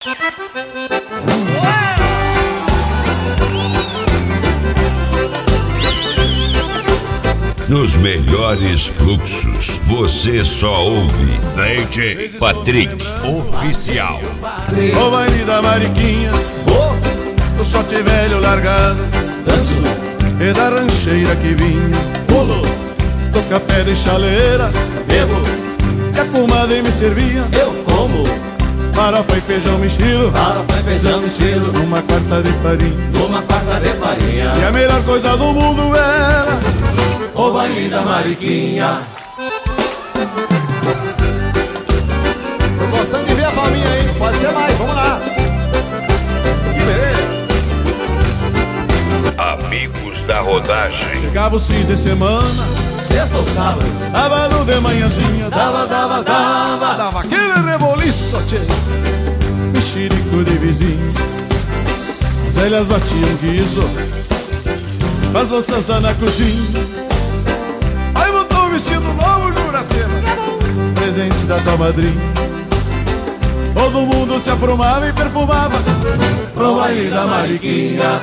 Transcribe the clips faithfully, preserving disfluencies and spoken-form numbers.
Nos melhores fluxos, você só ouve D J Patrick Oficial. O baile da Mariquinha, oh, do shot velho largado, danço, e da rancheira que vinha, pulo, do café de chaleira, bebo, e a comadre me servia, eu como, farofa e feijão mexido, farofa e feijão mexido, numa quarta de farinha, numa quarta de farinha. E a melhor coisa do mundo era o baile da Mariquinha. Tô gostando de ver a palminha aí, pode ser mais, vamos lá. Que beleza. Amigos da rodagem. Chegava os fins de semana, sexta ou sábado, sábado de manhãzinha, dava, dava, dava, dava aquele reboliço, tchê, mexerico de vizinhos. As velhas batiam guiso, as louças lá na cozinha. Aí botou um vestido novo, Juracena, presente da tua madrinha. Todo mundo se aprumava e perfumava pro baile da Mariquinha.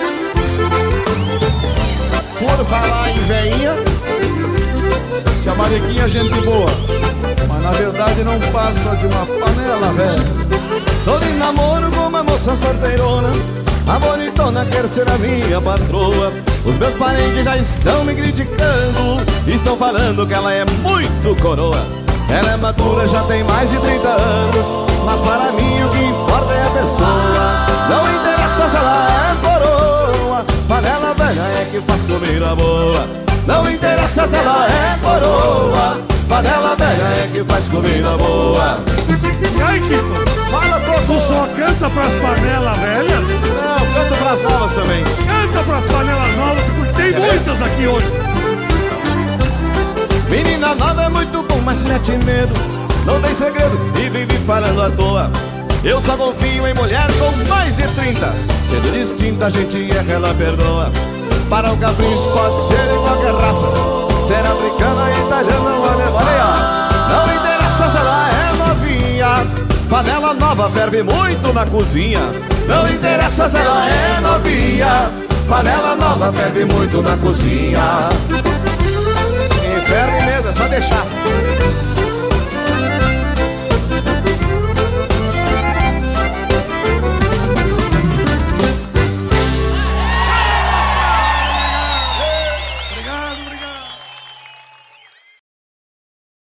Por falar em veinha, tia Mariquinha, gente boa, mas na verdade não passa de uma panela, velho. tô de namoro com uma moça sorteirona, a bonitona quer ser a minha patroa. Os meus parentes já estão me criticando, estão falando que ela é muito coroa. Ela é madura, já tem mais de trinta anos, mas para mim o que importa é a pessoa. Não interessa se ela é coroa, panela velha é que faz comida boa. Não interessa se ela é coroa, panela velha é que faz comida boa. E aí, Kiko, fala todo. Tu só canta pras panelas velhas? Não, canto pras novas também. Canta pras panelas novas, porque tem É muitas aqui hoje. Menina nova é muito bom, mas mete medo, não tem segredo e vive falando à toa. Eu só confio em mulher com mais de trinta, sendo distinta a gente erra, ela perdoa. Para o capricho pode ser em qualquer raça, ser africana, italiana ou alemã. Não interessa se ela é novinha, panela nova ferve muito na cozinha. Não interessa se ela é novinha, panela nova ferve muito na cozinha. Ferve mesmo, é só deixar.